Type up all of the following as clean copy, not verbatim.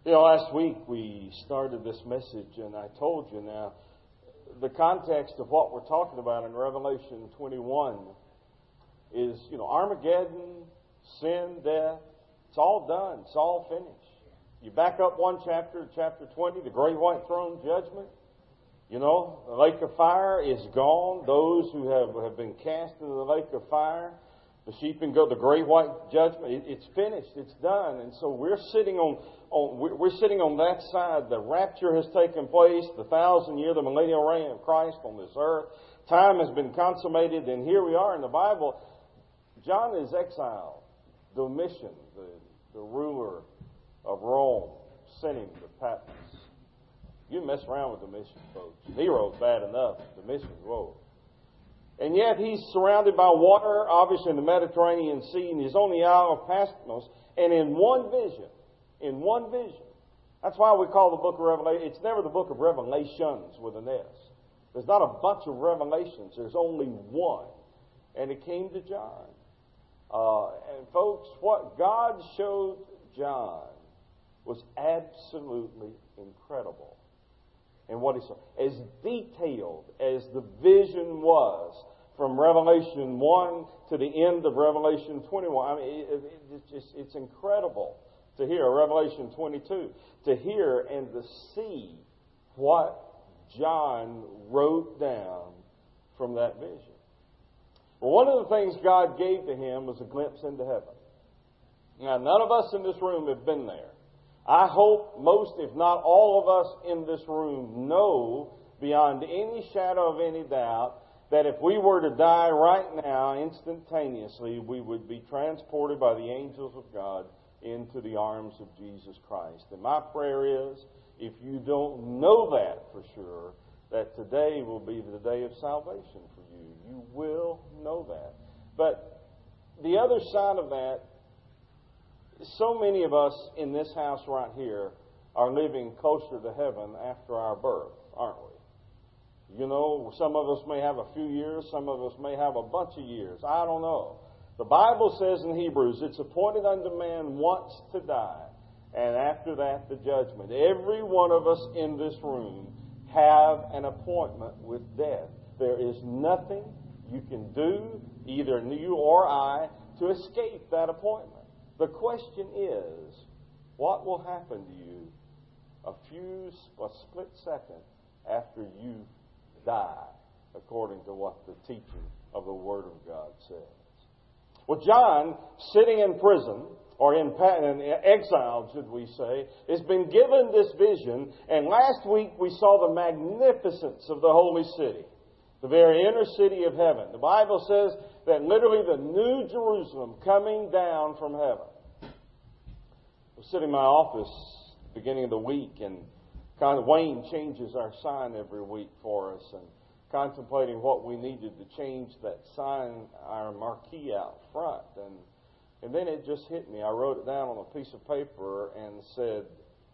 Last week we started this message, and I told you now, the context of what we're talking about in Revelation 21 is, Armageddon, sin, death. It's all done. It's all finished. You back up one chapter, chapter 20, the great white throne judgment. The lake of fire is gone. Those who have been cast into the lake of fire, the sheep and goat, the great white judgment, it's finished. It's done. And so we're sitting on that side. The rapture has taken place. The 1,000-year, the millennial reign of Christ on this earth. Time has been consummated, and here we are in the Bible. John is exiled. Domitian, the ruler of Rome, sent him to Patmos. You mess around with Domitian, folks. Nero's bad enough. Domitian's whoa. And yet he's surrounded by water, obviously in the Mediterranean Sea, and he's on the Isle of Patmos. And in one vision, that's why we call the book of Revelation, it's never the book of Revelations with an S. There's not a bunch of revelations. There's only one. And it came to John. And folks, what God showed John was absolutely incredible. And what he saw, as detailed as the vision was from Revelation 1 to the end of Revelation 21, it's incredible to hear, Revelation 22, to hear and to see what John wrote down from that vision. Well, one of the things God gave to him was a glimpse into heaven. Now, none of us in this room have been there. I hope most, if not all of us in this room know beyond any shadow of any doubt that if we were to die right now, instantaneously, we would be transported by the angels of God into the arms of Jesus Christ. And my prayer is, if you don't know that for sure, that today will be the day of salvation for you. You will know that. But the other side of that, so many of us in this house right here are living closer to heaven after our birth, aren't we? Some of us may have a few years, some of us may have a bunch of years. I don't know. The Bible says in Hebrews, it's appointed unto man once to die, and after that the judgment. Every one of us in this room have an appointment with death. There is nothing you can do, either you or I, to escape that appointment. The question is, what will happen to you a split second after you die, according to what the teaching of the Word of God says? Well, John, sitting in prison, or in exile, should we say, has been given this vision, and last week we saw the magnificence of the holy city, the very inner city of heaven. The Bible says that literally the new Jerusalem coming down from heaven. I was sitting in my office at the beginning of the week, and Wayne changes our sign every week for us, and contemplating what we needed to change that sign, our marquee out front. And then it just hit me. I wrote it down on a piece of paper and said, heaven, ...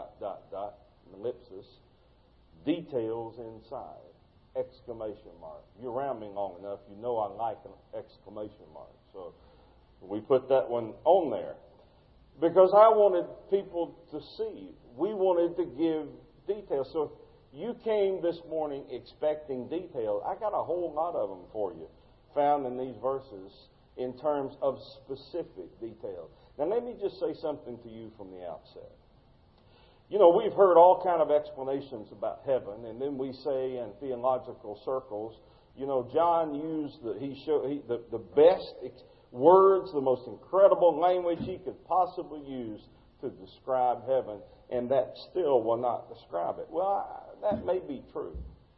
ellipsis, details inside, exclamation mark. You're around me long enough, you know I like an exclamation mark. So we put that one on there because I wanted people to see. We wanted to give details. So if you came this morning expecting details, I got a whole lot of them for you found in these verses in terms of specific details. Now let me just say something to you from the outset. We've heard all kind of explanations about heaven, and then we say in theological circles, John used the best words, the most incredible language he could possibly use to describe heaven, and that still will not describe it. Well, that may be true.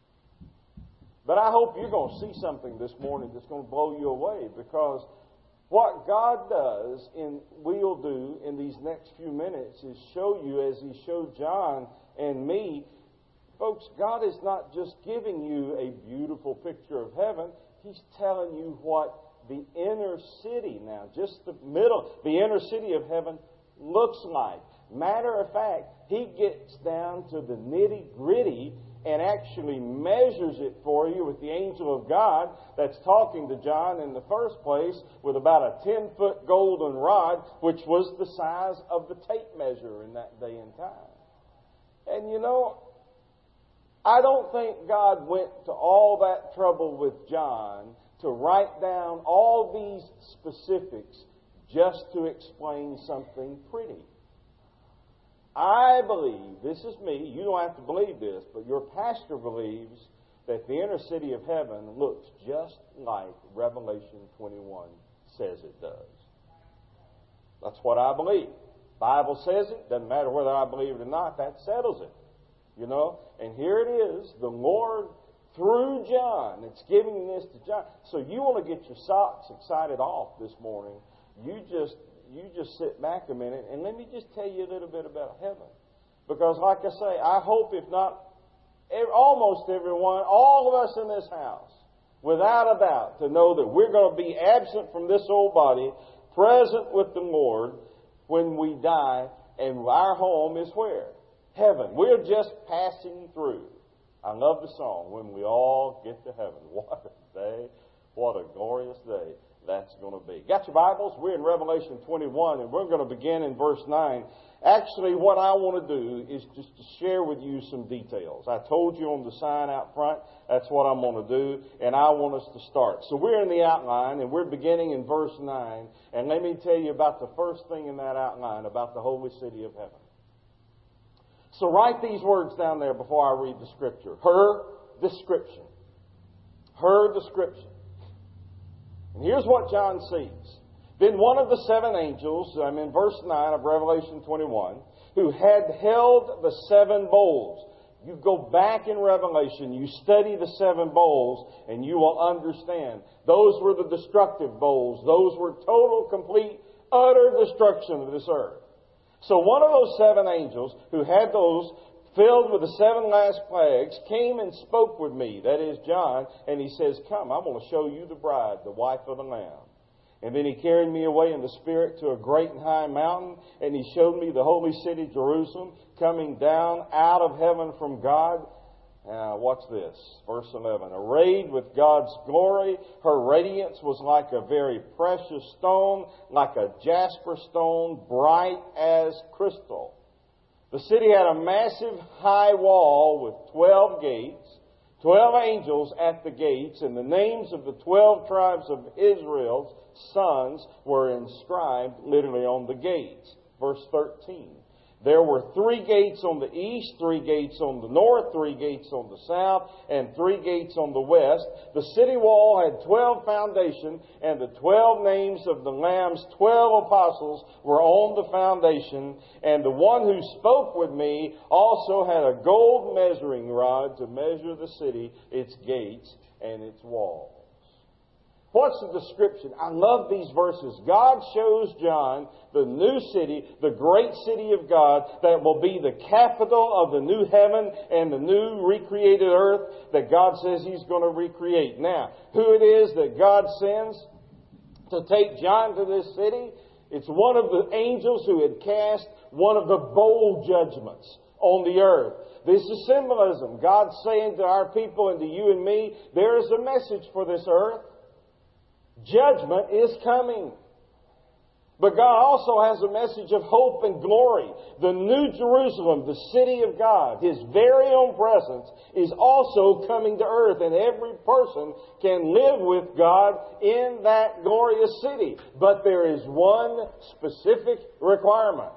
But I hope you're going to see something this morning that's going to blow you away, because what God does and will do in these next few minutes is show you, as He showed John and me, folks, God is not just giving you a beautiful picture of heaven. He's telling you what the inner city now, just the inner city of heaven looks like. Matter of fact, He gets down to the nitty-gritty and actually measures it for you with the angel of God that's talking to John in the first place with about a 10-foot golden rod, which was the size of the tape measure in that day and time. And you know, I don't think God went to all that trouble with John to write down all these specifics just to explain something pretty. I believe, this is me, you don't have to believe this, but your pastor believes that the inner city of heaven looks just like Revelation 21 says it does. That's what I believe. Bible says it, doesn't matter whether I believe it or not, that settles it. You know, and here it is, the Lord through John, it's giving this to John. So you want to get your socks excited off this morning, you just sit back a minute and let me just tell you a little bit about heaven. Because like I say, I hope if not almost everyone, all of us in this house, without a doubt, to know that we're going to be absent from this old body, present with the Lord when we die, and our home is where? Heaven. We're just passing through. I love the song, When We All Get to Heaven. What a day, what a glorious day that's going to be. Got your Bibles? We're in Revelation 21, and we're going to begin in verse 9. Actually, what I want to do is just to share with you some details. I told you on the sign out front, that's what I'm going to do, and I want us to start. So we're in the outline, and we're beginning in verse 9, and let me tell you about the first thing in that outline, about the holy city of heaven. So write these words down there before I read the scripture. Her description. Her description. And here's what John sees. Then one of the seven angels, I'm in verse 9 of Revelation 21, who had held the seven bowls. You go back in Revelation, you study the seven bowls, and you will understand. Those were the destructive bowls. Those were total, complete, utter destruction of this earth. So one of those seven angels who had those filled with the seven last plagues came and spoke with me, that is John, and he says, come, I'm going to show you the bride, the wife of the Lamb. And then he carried me away in the Spirit to a great and high mountain, and he showed me the holy city Jerusalem coming down out of heaven from God. Watch this, verse 11. Arrayed with God's glory, her radiance was like a very precious stone, like a jasper stone, bright as crystal. The city had a massive high wall with 12 gates, 12 angels at the gates, and the names of the 12 tribes of Israel's sons were inscribed literally on the gates. Verse 13. There were 3 gates on the east, 3 gates on the north, 3 gates on the south, and 3 gates on the west. The city wall had 12 foundations, and the 12 names of the Lamb's 12 apostles were on the foundation. And the one who spoke with me also had a gold measuring rod to measure the city, its gates, and its walls. What's the description? I love these verses. God shows John the new city, the great city of God that will be the capital of the new heaven and the new recreated earth that God says He's going to recreate. Now, who it is that God sends to take John to this city? It's one of the angels who had cast one of the bowl judgments on the earth. This is symbolism. God's saying to our people and to you and me, there is a message for this earth. Judgment is coming. But God also has a message of hope and glory. The New Jerusalem, the city of God, His very own presence, is also coming to earth. And every person can live with God in that glorious city. But there is one specific requirement.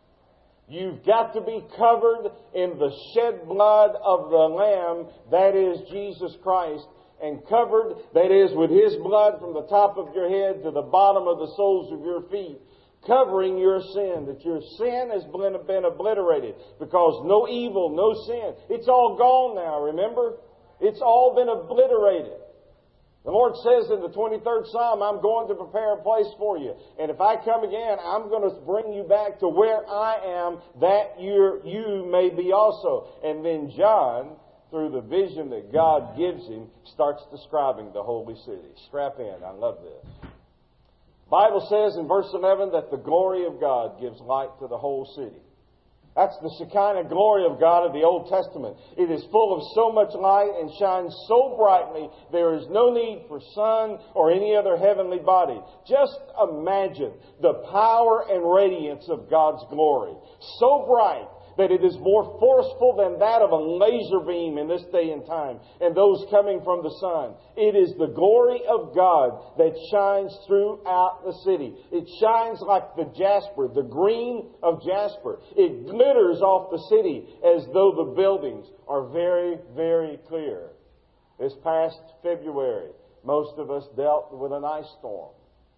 You've got to be covered in the shed blood of the Lamb, that is Jesus Christ. And covered, that is, with His blood from the top of your head to the bottom of the soles of your feet, covering your sin, that your sin has been obliterated, because no evil, no sin. It's all gone now, remember? It's all been obliterated. The Lord says in the 23rd Psalm, I'm going to prepare a place for you. And if I come again, I'm going to bring you back to where I am, that you may be also. And then John, through the vision that God gives him, starts describing the holy city. Strap in. I love this. The Bible says in verse 11 that the glory of God gives light to the whole city. That's the Shekinah glory of God of the Old Testament. It is full of so much light and shines so brightly, there is no need for sun or any other heavenly body. Just imagine the power and radiance of God's glory. So bright that it is more forceful than that of a laser beam in this day and time, and those coming from the sun. It is the glory of God that shines throughout the city. It shines like the jasper, the green of jasper. It glitters off the city as though the buildings are very, very clear. This past February, most of us dealt with an ice storm.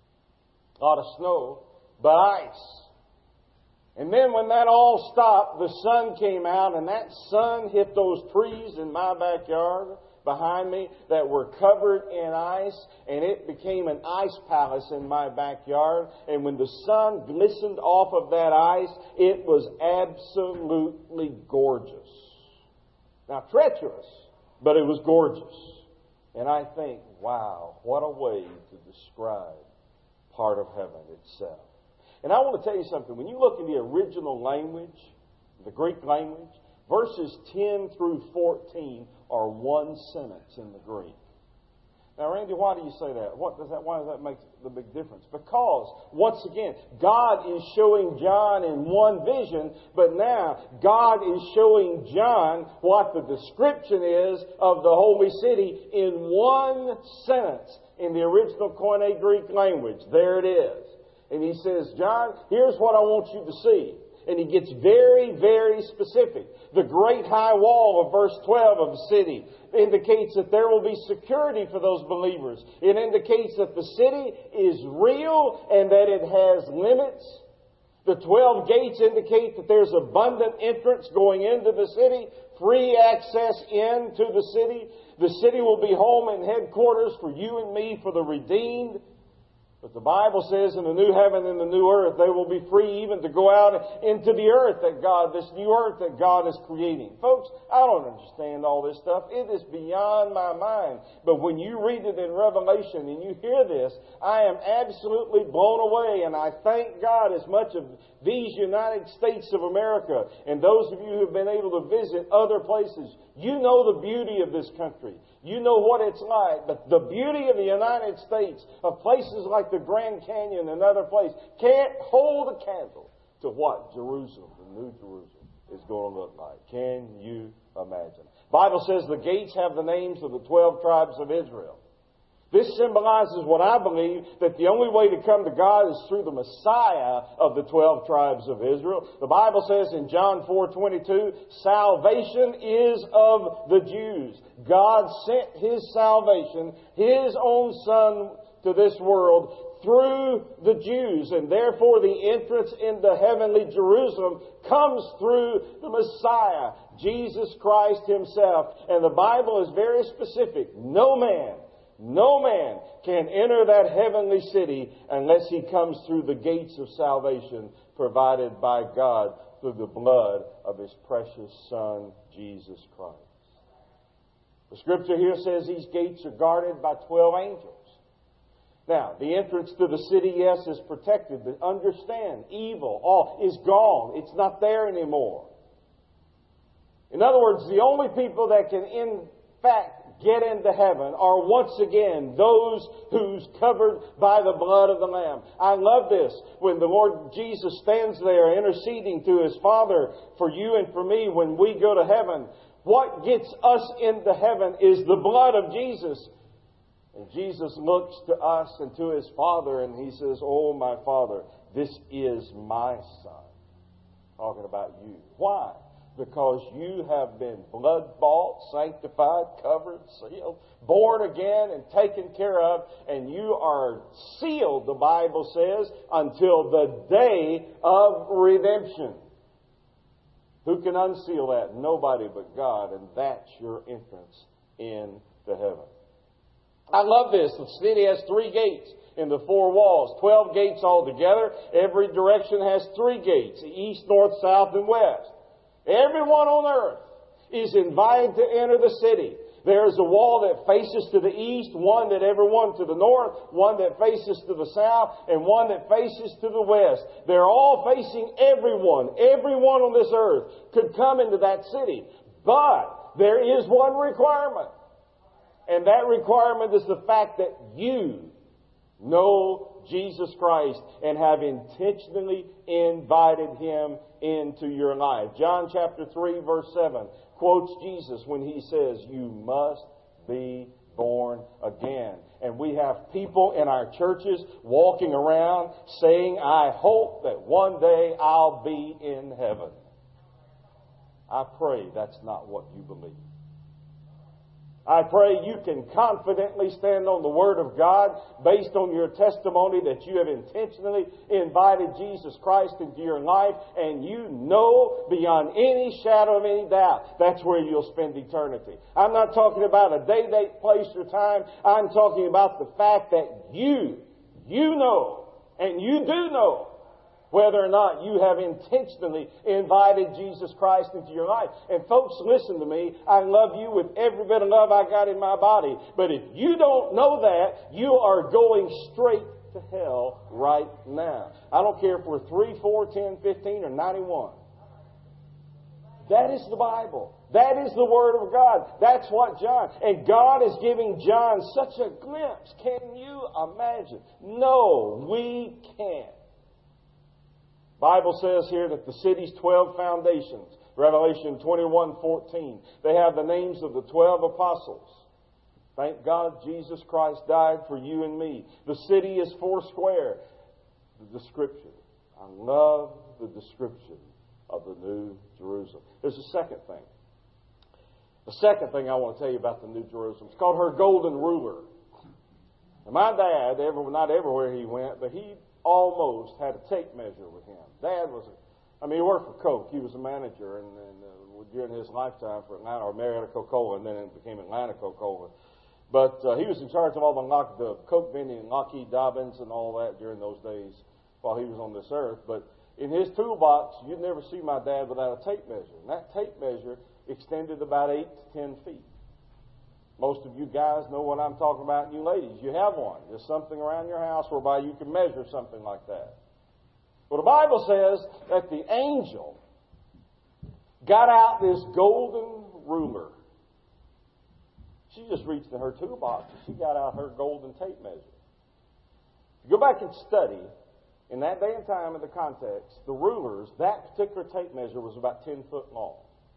A lot of snow, but ice. And then when that all stopped, the sun came out, and that sun hit those trees in my backyard behind me that were covered in ice, and it became an ice palace in my backyard. And when the sun glistened off of that ice, it was absolutely gorgeous. Now, treacherous, but it was gorgeous. And I think, wow, what a way to describe part of heaven itself. And I want to tell you something. When you look in the original language, the Greek language, verses 10 through 14 are one sentence in the Greek. Now, Randy, why do you say that? Why does that make the big difference? Because, once again, God is showing John in one vision, but now God is showing John what the description is of the holy city in one sentence in the original Koine Greek language. There it is. And he says, John, here's what I want you to see. And he gets very, very specific. The great high wall of verse 12 of the city indicates that there will be security for those believers. It indicates that the city is real and that it has limits. The 12 gates indicate that there's abundant entrance going into the city, free access into the city. The city will be home and headquarters for you and me, for the redeemed. But the Bible says in the new heaven and the new earth, they will be free even to go out into the earth this new earth that God is creating. Folks, I don't understand all this stuff. It is beyond my mind. But when you read it in Revelation and you hear this, I am absolutely blown away. And I thank God as much of these United States of America and those of you who have been able to visit other places. You know the beauty of this country. You know what it's like. But the beauty of the United States, of places like the Grand Canyon and other places, can't hold a candle to what Jerusalem, the New Jerusalem, is going to look like. Can you imagine? The Bible says the gates have the names of the 12 tribes of Israel. This symbolizes what I believe, that the only way to come to God is through the Messiah of the 12 tribes of Israel. The Bible says in John 4:22, salvation is of the Jews. God sent His salvation, His own Son, to this world through the Jews. And therefore the entrance into heavenly Jerusalem comes through the Messiah, Jesus Christ Himself. And the Bible is very specific. No man can enter that heavenly city unless he comes through the gates of salvation provided by God through the blood of His precious Son, Jesus Christ. The Scripture here says these gates are guarded by 12 angels. Now, the entrance to the city, yes, is protected, but understand, evil all is gone. It's not there anymore. In other words, the only people that can, in fact, get into heaven are once again those who's covered by the blood of the Lamb. I love this. When the Lord Jesus stands there interceding to His Father for you and for me when we go to heaven, what gets us into heaven is the blood of Jesus. And Jesus looks to us and to His Father and He says, oh, my Father, this is my Son. Talking about you. Why? Because you have been blood-bought, sanctified, covered, sealed, born again, and taken care of. And you are sealed, the Bible says, until the day of redemption. Who can unseal that? Nobody but God. And that's your entrance into heaven. I love this. The city has 3 gates in the 4 walls. 12 gates altogether. Every direction has 3 gates. East, north, south, and west. Everyone on earth is invited to enter the city. There is a wall that faces to the east, one that everyone to the north, one that faces to the south, and one that faces to the west. They're all facing everyone. Everyone on this earth could come into that city. But there is one requirement. And that requirement is the fact that you know Jesus Christ and have intentionally invited Him into your life. John chapter 3 verse 7 quotes Jesus when He says, you must be born again. And we have people in our churches walking around saying, I hope that one day I'll be in heaven. I pray that's not what you believe. I pray you can confidently stand on the Word of God based on your testimony that you have intentionally invited Jesus Christ into your life, and you know beyond any shadow of any doubt that's where you'll spend eternity. I'm not talking about a day, date, place, or time. I'm talking about the fact that you know, and you do know, whether or not you have intentionally invited Jesus Christ into your life. And folks, listen to me. I love you with every bit of love I got in my body. But if you don't know that, you are going straight to hell right now. I don't care if we're 3, 4, 10, 15, or 91. That is the Bible. That is the Word of God. That's what John. And God is giving John such a glimpse. Can you imagine? No, we can't. Bible says here that the city's 12 foundations, Revelation 21:14, they have the names of the 12 apostles. Thank God Jesus Christ died for you and me. The city is 4 square. The description. I love the description of the New Jerusalem. There's a second thing. The second thing I want to tell you about the New Jerusalem. It's called her golden ruler. Now, my dad, not everywhere he went, but he almost had a tape measure with him. Dad he worked for Coke. He was a manager and during his lifetime for Atlanta, or Marietta Coca-Cola, and then it became Atlanta Coca-Cola. But he was in charge of all the Coke vending and Lockheed Dobbins and all that during those days while he was on this earth. But in his toolbox, you'd never see my dad without a tape measure. And that tape measure extended about 8 to 10 feet. Most of you guys know what I'm talking about, and you ladies, you have one. There's something around your house whereby you can measure something like that. Well, the Bible says that the angel got out this golden ruler. She just reached in her toolbox and she got out her golden tape measure. If you go back and study, in that day and time in the context, the rulers, that particular tape measure was about 10 foot long.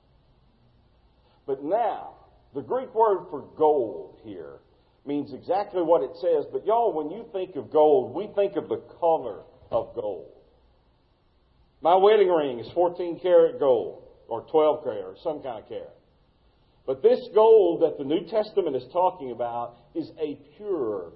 But now, the Greek word for gold here means exactly what it says. But y'all, when you think of gold, we think of the color of gold. My wedding ring is 14 karat gold, or 12 karat, or some kind of carat. But this gold that the New Testament is talking about is a pure,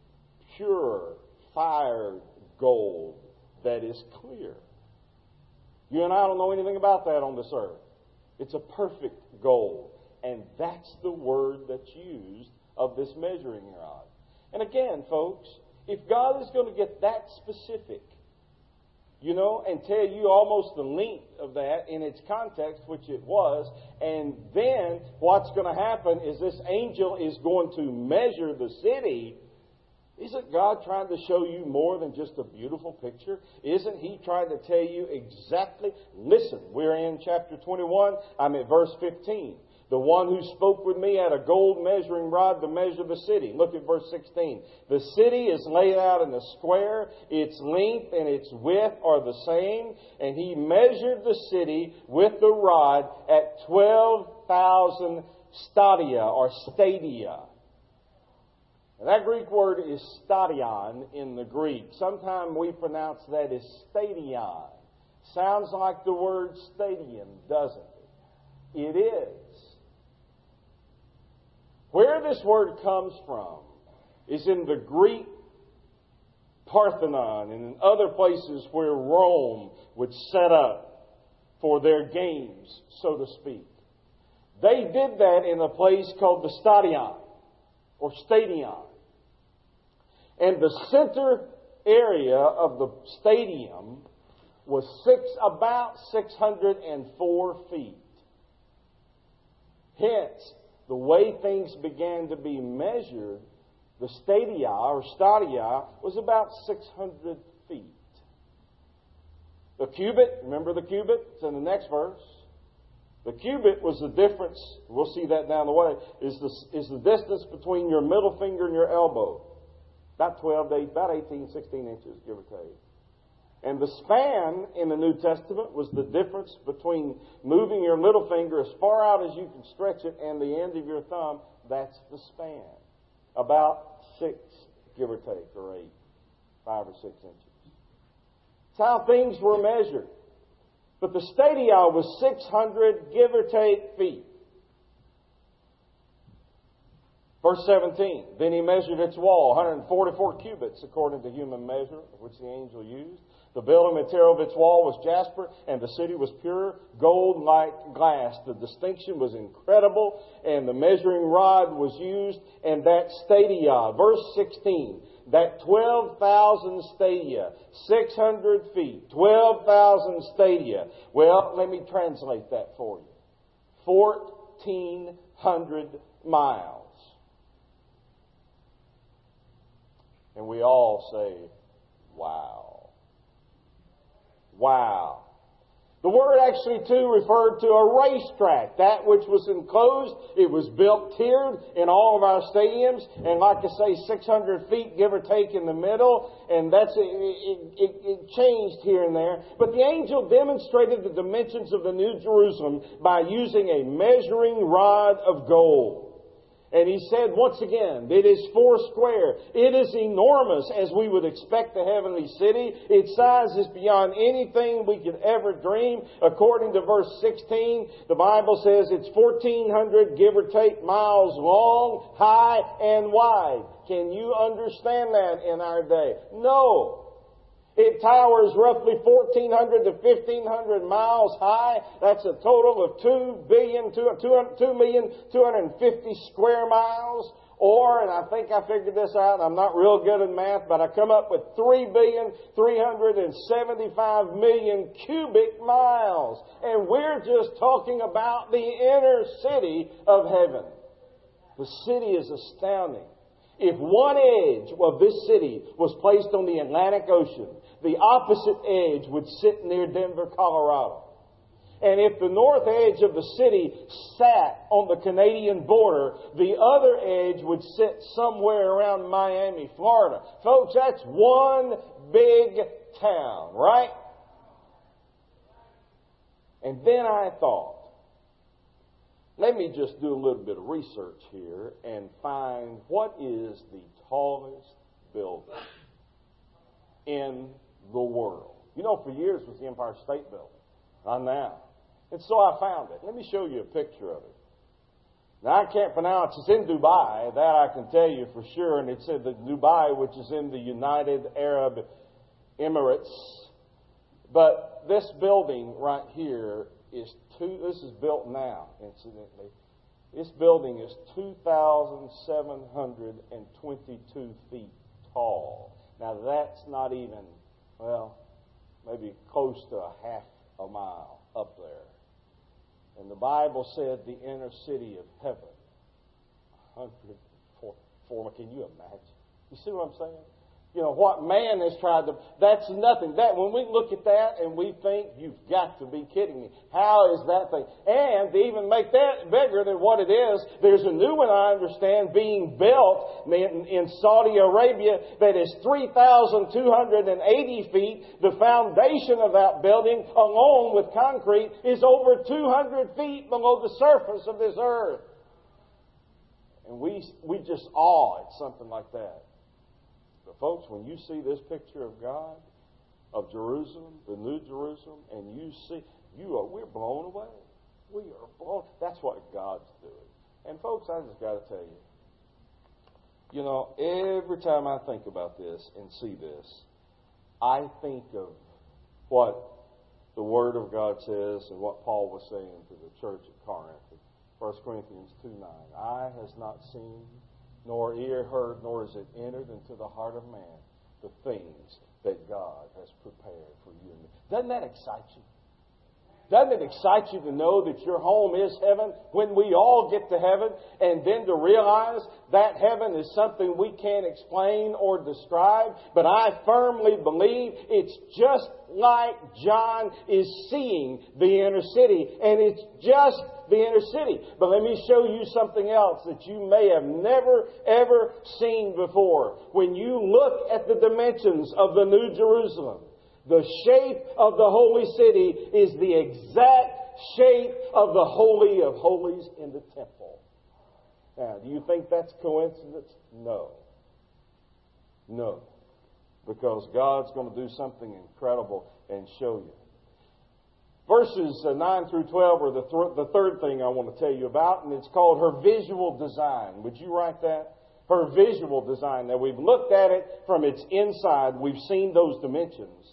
fired gold that is clear. You and I don't know anything about that on this earth. It's a perfect gold. And that's the word that's used of this measuring rod. And again, folks, if God is going to get that specific, and tell you almost the length of that in its context, which it was, and then what's going to happen is this angel is going to measure the city. Isn't God trying to show you more than just a beautiful picture? Isn't He trying to tell you exactly? Listen, we're in chapter 21. I'm at verse 15. The one who spoke with me had a gold measuring rod to measure the city. Look at verse 16. The city is laid out in a square. Its length and its width are the same. And he measured the city with the rod at 12,000 stadia, or stadia. And that Greek word is stadion in the Greek. Sometimes we pronounce that as stadion. Sounds like the word stadium, doesn't it? It is. Where this word comes from is in the Greek Parthenon and in other places where Rome would set up for their games, so to speak. They did that in a place called the stadion, or stadion. And the center area of the stadium was about 604 feet. Hence, the way things began to be measured, the stadia or stadia was about 600 feet. The cubit, remember the cubit? It's in the next verse. The cubit was the difference, we'll see that down the way, is the distance between your middle finger and your elbow. About 18, 16 inches, give or take. And the span in the New Testament was the difference between moving your little finger as far out as you can stretch it and the end of your thumb. That's the span. About 6, give or take, or 8, 5 or 6 inches. That's how things were measured. But the stadia was 600, give or take, feet. Verse 17, then he measured its wall, 144 cubits according to human measure, which the angel used. The building material of its wall was jasper, and the city was pure gold like glass. The distinction was incredible, and the measuring rod was used, and that stadia, verse 16, that 12,000 stadia, 600 feet, 12,000 stadia. Well, let me translate that for you. 1,400 miles. And we all say, wow. Wow. The word actually, too, referred to a racetrack. That which was enclosed, it was built tiered in all of our stadiums. And like I say, 600 feet, give or take, in the middle. And it changed here and there. But the angel demonstrated the dimensions of the New Jerusalem by using a measuring rod of gold. And he said, once again, it is 4 square. It is enormous, as we would expect the heavenly city. Its size is beyond anything we could ever dream. According to verse 16, the Bible says it's 1,400, give or take, miles long, high, and wide. Can you understand that in our day? No. It towers roughly 1,400 to 1,500 miles high. That's a total of 2,250,000 square miles. Or, and I think I figured this out, I'm not real good at math, but I come up with 3,375,000,000 cubic miles. And we're just talking about the inner city of heaven. The city is astounding. If one edge of this city was placed on the Atlantic Ocean, the opposite edge would sit near Denver, Colorado. And if the north edge of the city sat on the Canadian border, the other edge would sit somewhere around Miami, Florida. Folks, that's one big town, right? And then I thought, let me just do a little bit of research here and find what is the tallest building in the world. You know, for years it was the Empire State Building. Not now. And so I found it. Let me show you a picture of it. Now, I can't pronounce. It's in Dubai. That I can tell you for sure. And it's in the Dubai, which is in the United Arab Emirates. But this building right here is this is built now, incidentally. This building is 2,722 feet tall. Now, that's not even, well, maybe close to a half a mile up there. And the Bible said the inner city of heaven, 104. Can you imagine? You see what I'm saying? You know, what man has tried to, that's nothing. That, when we look at that and we think, you've got to be kidding me. How is that thing? And to even make that bigger than what it is, there's a new one, I understand, being built in Saudi Arabia that is 3,280 feet. The foundation of that building, along with concrete, is over 200 feet below the surface of this earth. And we just awe at something like that. But folks, when you see this picture of God, of Jerusalem, the New Jerusalem, and you see, we're blown away. We are blown. That's what God's doing. And folks, I just got to tell you, every time I think about this and see this, I think of what the Word of God says and what Paul was saying to the church at Corinth. 1 Corinthians 2:9. Eye has not seen, nor ear heard, nor is it entered into the heart of man the things that God has prepared for you and me. Doesn't that excite you? Doesn't it excite you to know that your home is heaven when we all get to heaven, and then to realize that heaven is something we can't explain or describe? But I firmly believe it's just like John is seeing the inner city, and it's just the inner city. But let me show you something else that you may have never, ever seen before. When you look at the dimensions of the New Jerusalem, the shape of the holy city is the exact shape of the Holy of Holies in the temple. Now, do you think that's coincidence? No. No. Because God's going to do something incredible and show you. Verses 9 through 12 are the third thing I want to tell you about, and it's called her visual design. Would you write that? Her visual design. Now, we've looked at it from its inside. We've seen those dimensions.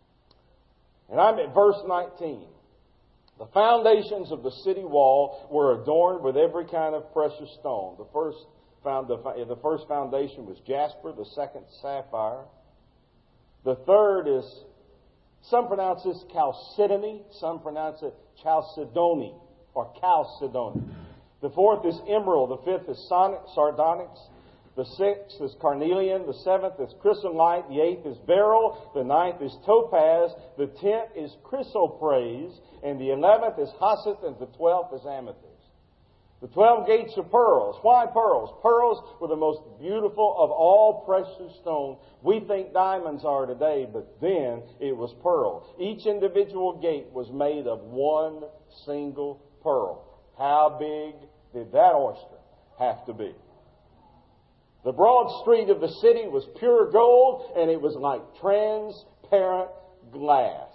And I'm at verse 19. The foundations of the city wall were adorned with every kind of precious stone. The first foundation was jasper, the second sapphire. The third is, some pronounce this chalcedony, some pronounce it chalcedony or chalcedony. The fourth is emerald, the fifth is sardonyx. The sixth is carnelian, the seventh is chrysolite, the eighth is beryl, the ninth is topaz, the 10th is chrysoprase, and the 11th is jacinth, and the 12th is amethyst. The 12 gates are pearls. Why pearls? Pearls were the most beautiful of all precious stones. We think diamonds are today, but then it was pearl. Each individual gate was made of one single pearl. How big did that oyster have to be? The broad street of the city was pure gold, and it was like transparent glass.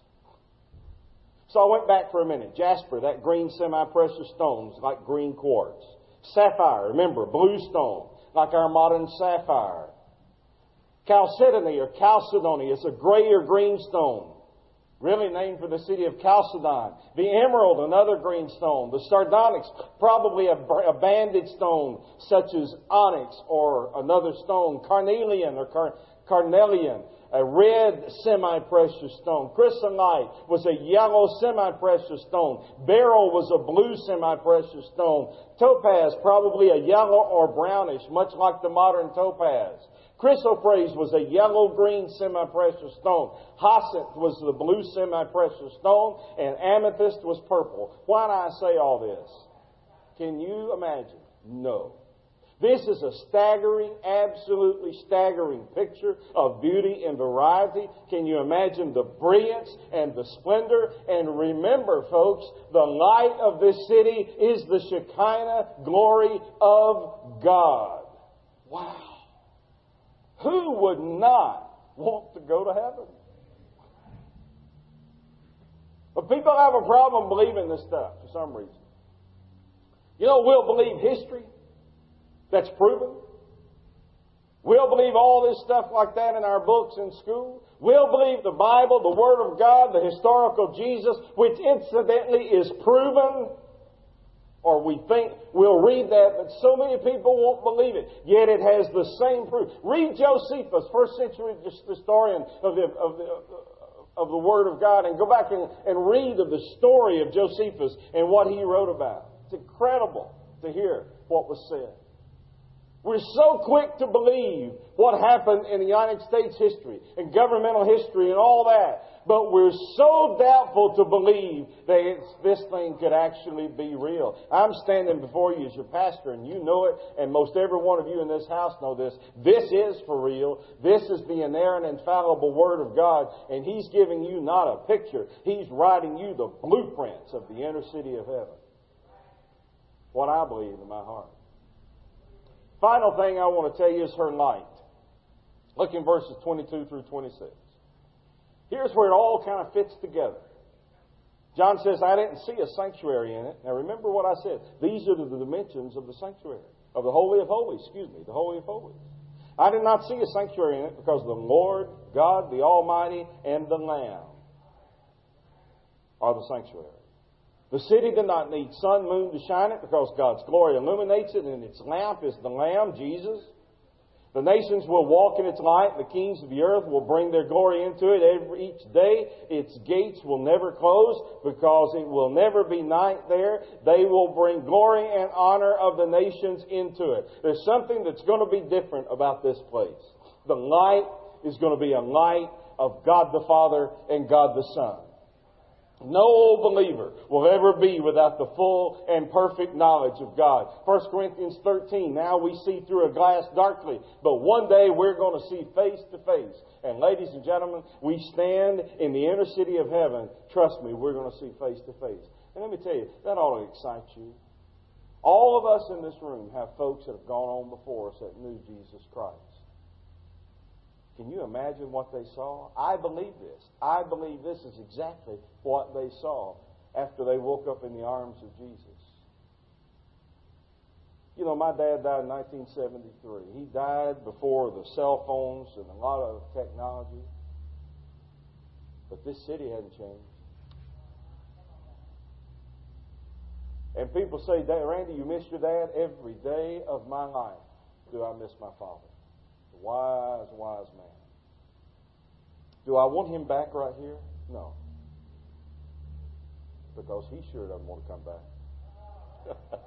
So I went back for a minute. Jasper, that green semi-precious stone, is like green quartz. Sapphire, remember, blue stone, like our modern sapphire. Chalcedony or chalcedony is a gray or green stone, really named for the city of Chalcedon. The emerald, another green stone. The sardonyx, probably a banded stone, such as onyx or another stone. Carnelian or carnelian, a red semi-precious stone. Chrysolite was a yellow semi-precious stone. Beryl was a blue semi-precious stone. Topaz, probably a yellow or brownish, much like the modern topaz. Chrysoprase was a yellow-green semi-precious stone. Jacinth was the blue semi-precious stone. And amethyst was purple. Why do I say all this? Can you imagine? No. This is a staggering, absolutely staggering picture of beauty and variety. Can you imagine the brilliance and the splendor? And remember, folks, the light of this city is the Shekinah glory of God. Wow. Who would not want to go to heaven? But people have a problem believing this stuff for some reason. You know, we'll believe history. That's proven. We'll believe all this stuff like that in our books in school. We'll believe the Bible, the Word of God, the historical Jesus, which incidentally is proven. Or we think we'll read that, but so many people won't believe it. Yet it has the same proof. Read Josephus, first century historian of the Word of God, and go back and read of the story of Josephus and what he wrote about. It's incredible to hear what was said. We're so quick to believe what happened in the United States history and governmental history and all that. But we're so doubtful to believe that this thing could actually be real. I'm standing before you as your pastor, and you know it, and most every one of you in this house know this. This is for real. This is the inerrant, infallible Word of God, and He's giving you not a picture. He's writing you the blueprints of the inner city of heaven. What I believe in my heart. Final thing I want to tell you is her light. Look in verses 22 through 26. Here's where it all kind of fits together. John says, I didn't see a sanctuary in it. Now remember what I said. These are the dimensions of the sanctuary, of the Holy of Holies, the Holy of Holies. I did not see a sanctuary in it because the Lord, God, the Almighty, and the Lamb are the sanctuary. The city did not need sun, moon to shine it because God's glory illuminates it, and its lamp is the Lamb, Jesus. The nations will walk in its light. The kings of the earth will bring their glory into it each day. Its gates will never close because it will never be night there. They will bring glory and honor of the nations into it. There's something that's going to be different about this place. The light is going to be a light of God the Father and God the Son. No believer will ever be without the full and perfect knowledge of God. 1 Corinthians 13, now we see through a glass darkly, but one day we're going to see face to face. And ladies and gentlemen, we stand in the inner city of heaven. Trust me, we're going to see face to face. And let me tell you, that ought to excite you. All of us in this room have folks that have gone on before us that knew Jesus Christ. Can you imagine what they saw? I believe this. I believe this is exactly what they saw after they woke up in the arms of Jesus. You know, my dad died in 1973. He died before the cell phones and a lot of technology. But this city hadn't changed. And people say, Randy, you miss your dad? Every day of my life do I miss my father. Wise, wise man. Do I want him back right here? No. Because he sure doesn't want to come back.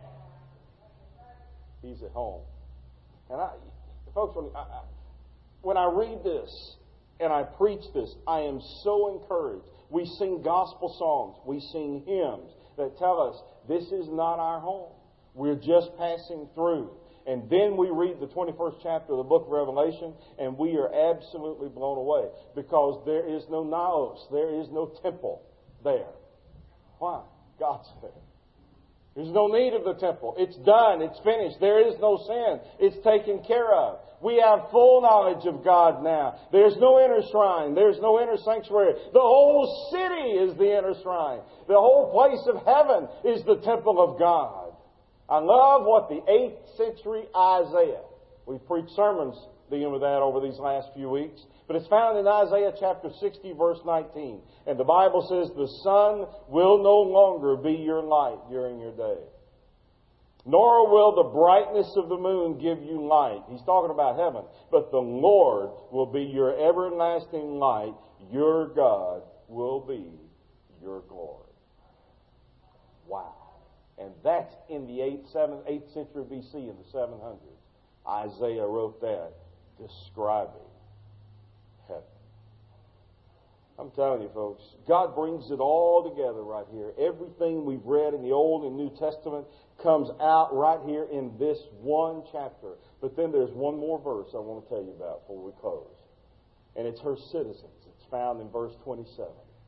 He's at home. And folks, when I read this and I preach this, I am so encouraged. We sing gospel songs. We sing hymns that tell us this is not our home. We're just passing through. And then we read the 21st chapter of the book of Revelation, and we are absolutely blown away because there is no naos, there is no temple there. Why? God's there. There's no need of the temple. It's done. It's finished. There is no sin. It's taken care of. We have full knowledge of God now. There's no inner shrine. There's no inner sanctuary. The whole city is the inner shrine. The whole place of heaven is the temple of God. I love what the 8th century Isaiah, we've preached sermons dealing with that over these last few weeks, but it's found in Isaiah chapter 60, verse 19. And the Bible says, the sun will no longer be your light during your day, nor will the brightness of the moon give you light. He's talking about heaven. But the Lord will be your everlasting light. Your God will be your glory. Wow. And that's in the 8th century BC, in the 700s. Isaiah wrote that, describing heaven. I'm telling you, folks, God brings it all together right here. Everything we've read in the Old and New Testament comes out right here in this one chapter. But then there's one more verse I want to tell you about before we close. And it's her citizens. It's found in verse 27.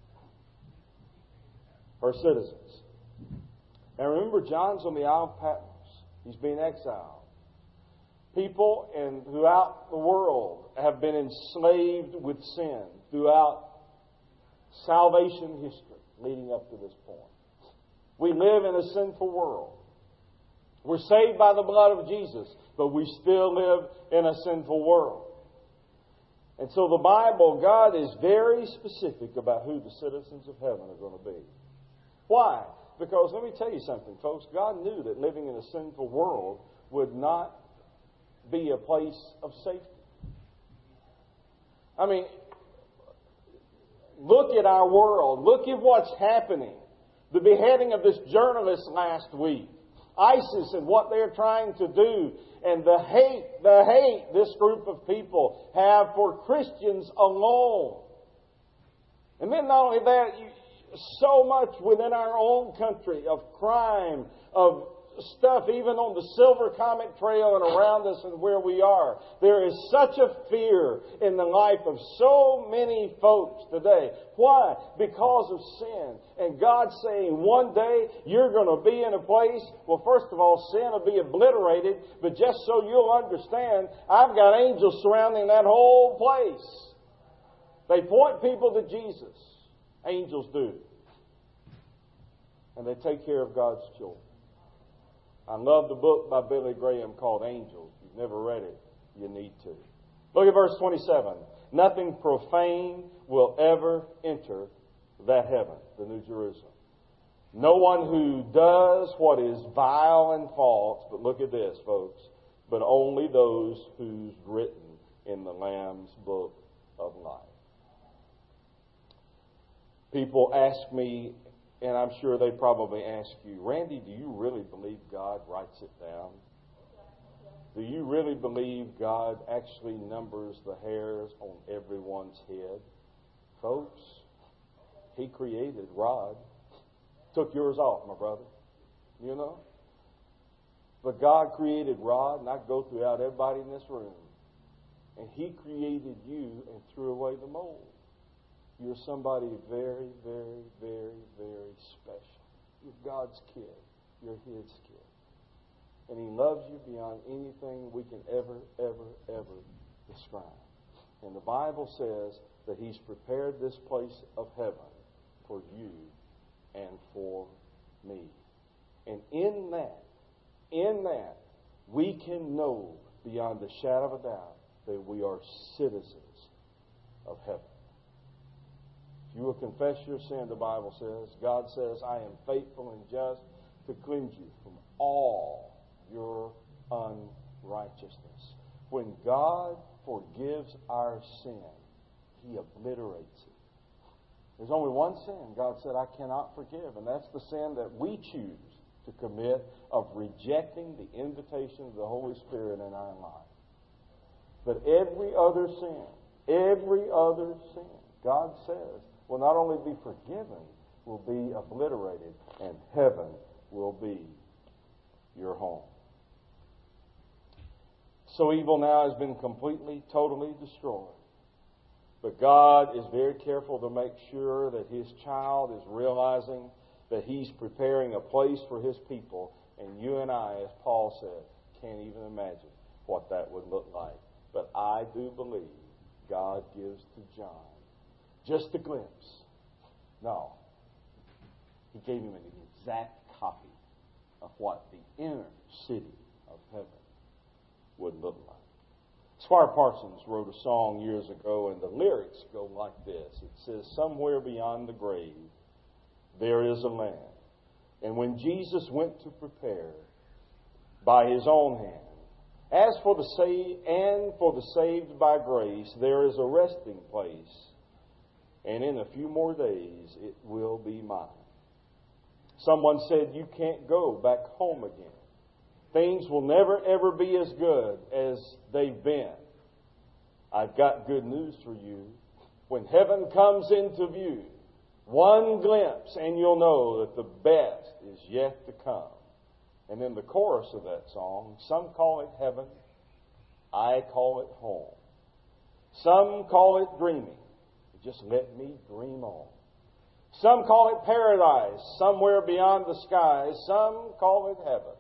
Her citizens. Now remember, John's on the Isle of Patmos. He's being exiled. People throughout the world have been enslaved with sin throughout salvation history leading up to this point. We live in a sinful world. We're saved by the blood of Jesus, but we still live in a sinful world. And so the Bible, God is very specific about who the citizens of heaven are going to be. Why? Because let me tell you something, folks. God knew that living in a sinful world would not be a place of safety. I mean, look at our world. Look at what's happening. The beheading of this journalist last week. ISIS and what they're trying to do. And the hate this group of people have for Christians alone. And then not only that, so much within our own country of crime, of stuff even on the Silver Comet Trail and around us and where we are. There is such a fear in the life of so many folks today. Why? Because of sin. And God's saying one day you're going to be in a place, well, first of all, sin will be obliterated, but just so you'll understand, I've got angels surrounding that whole place. They point people to Jesus. Angels do. And they take care of God's children. I love the book by Billy Graham called Angels. If you've never read it, you need to. Look at verse 27. Nothing profane will ever enter that heaven, the New Jerusalem. No one who does what is vile and false, but look at this, folks. but only those who's written in the Lamb's book of life. People ask me, and I'm sure they probably ask you, Randy, do you really believe God writes it down? Do you really believe God actually numbers the hairs on everyone's head? Folks, He created Rod. Took yours off, my brother. You know? But God created Rod, and I go throughout everybody in this room. And He created you and threw away the mold. You're somebody very, very, very, very special. You're God's kid. You're His kid. And He loves you beyond anything we can ever, ever, ever describe. And the Bible says that He's prepared this place of heaven for you and for me. And in that, we can know beyond a shadow of a doubt that we are citizens of heaven. If you will confess your sin, the Bible says, God says, I am faithful and just to cleanse you from all your unrighteousness. When God forgives our sin, He obliterates it. There's only one sin God said I cannot forgive, and that's the sin that we choose to commit of rejecting the invitation of the Holy Spirit in our life. But every other sin, God says, will not only be forgiven, will be obliterated, and heaven will be your home. So evil now has been completely, totally destroyed. But God is very careful to make sure that His child is realizing that He's preparing a place for His people. And you and I, as Paul said, can't even imagine what that would look like. But I do believe God gives to John just a glimpse. No. He gave him an exact copy of what the inner city of heaven would look like. Squire Parsons wrote a song years ago, and the lyrics go like this. It says, somewhere beyond the grave, there is a land. And when Jesus went to prepare by His own hand, as for the saved and for the saved by grace, there is a resting place. And in a few more days, it will be mine. Someone said, you can't go back home again. Things will never, ever be as good as they've been. I've got good news for you. When heaven comes into view, one glimpse and you'll know that the best is yet to come. And in the chorus of that song, some call it heaven, I call it home. Some call it dreaming. Just let me dream on. Some call it paradise, somewhere beyond the skies. Some call it heaven.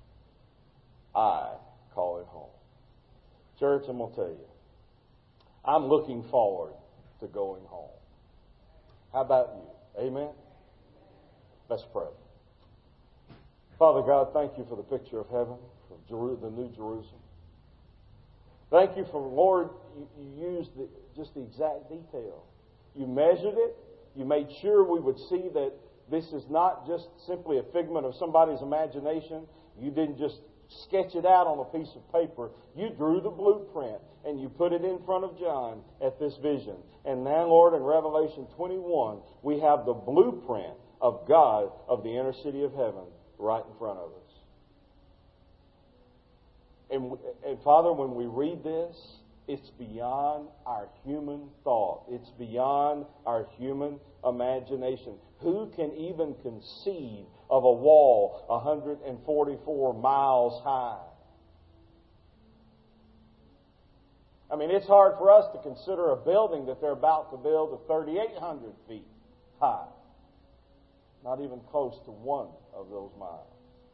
I call it home. Church, I'm going to tell you, I'm looking forward to going home. How about you? Amen? Let's pray. Father God, thank you for the picture of heaven, for the New Jerusalem. Thank you for, Lord, you used just the exact detail. You measured it. You made sure we would see that this is not just simply a figment of somebody's imagination. You didn't just sketch it out on a piece of paper. You drew the blueprint and you put it in front of John at this vision. And now, Lord, in Revelation 21, we have the blueprint of God, of the inner city of heaven, right in front of us. And Father, when we read this, it's beyond our human thought. It's beyond our human imagination. Who can even conceive of a wall 144 miles high? I mean, it's hard for us to consider a building that they're about to build of 3,800 feet high. Not even close to one of those miles.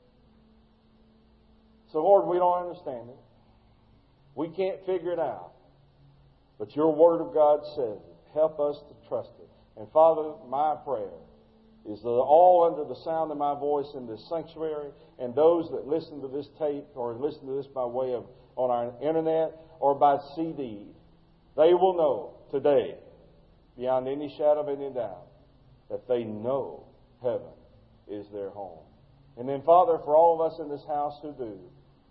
So, Lord, we don't understand it. We can't figure it out. But your Word of God says it. Help us to trust it. And Father, my prayer is that all under the sound of my voice in this sanctuary, and those that listen to this tape or listen to this by way of on our internet or by CD, they will know today, beyond any shadow of any doubt, that they know heaven is their home. And then, Father, for all of us in this house who do,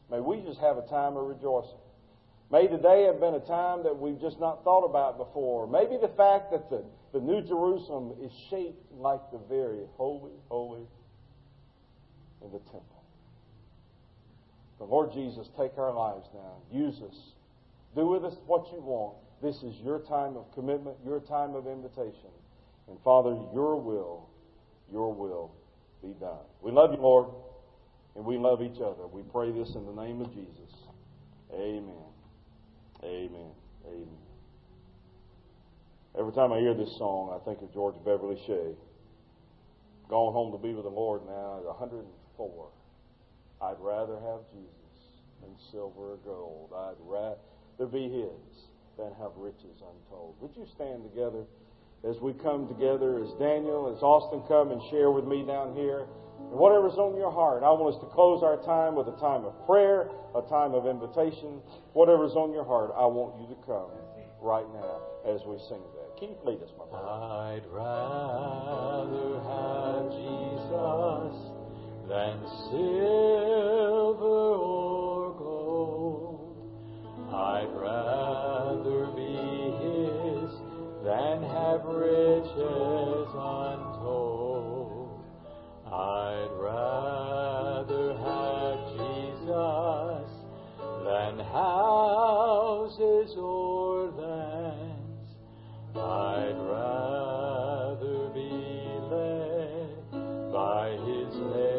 May we just have a time of rejoicing. May today have been a time that we've just not thought about before. Maybe the fact that the New Jerusalem is shaped like the very holy, holy in the temple. But Lord Jesus, take our lives now. Use us. Do with us what you want. This is your time of commitment, your time of invitation. And Father, your will be done. We love you, Lord, and we love each other. We pray this in the name of Jesus. Amen. Amen. Amen. Every time I hear this song, I think of George Beverly Shea. Gone home to be with the Lord now at 104. I'd rather have Jesus than silver or gold. I'd rather be His than have riches untold. Would you stand together as we come together, as Daniel, as Austin come and share with me down here? And whatever's on your heart, I want us to close our time with a time of prayer, a time of invitation. Whatever's on your heart, I want you to come right now as we sing that. Keith, lead us, my brother. I'd rather have Jesus than silver or gold. I'd rather be His than have riches untold. I'd rather have Jesus than houses or lands. I'd rather be led by His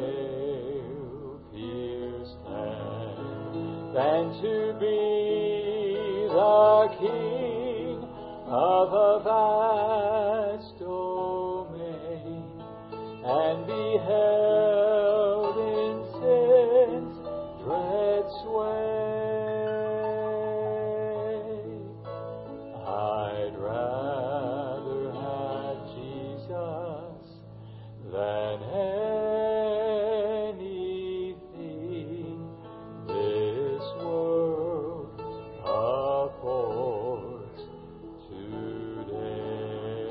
nail-pierced hand than to be the king of a vast domain and be held in sin's dread sway. I'd rather have Jesus than anything this world affords today.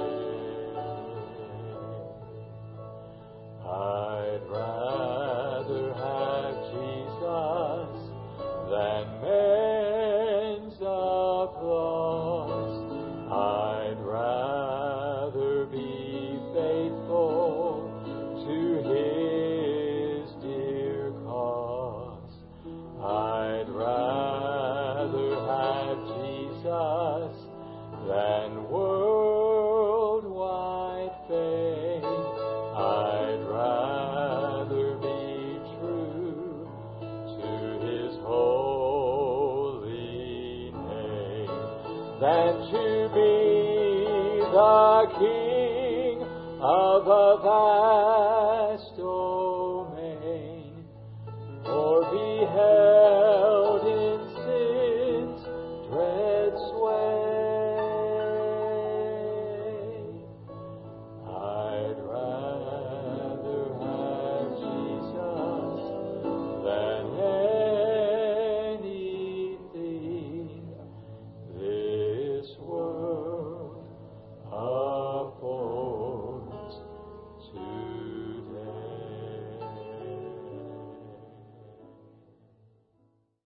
I'd rather have Jesus than men's applause. I'd rather be faithful to His dear cause. I'd rather have Jesus than worldwide fame. I'd rather be true to His holy name than to be the king of a vast